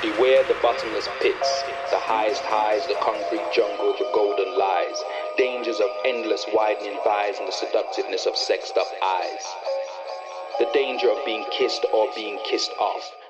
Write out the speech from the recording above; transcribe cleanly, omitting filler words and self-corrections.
Beware the bottomless pits, the highest highs, the concrete jungle, the golden lies, dangers of endless widening thighs and the seductiveness of sexed up eyes. The danger of being kissed or being kissed off,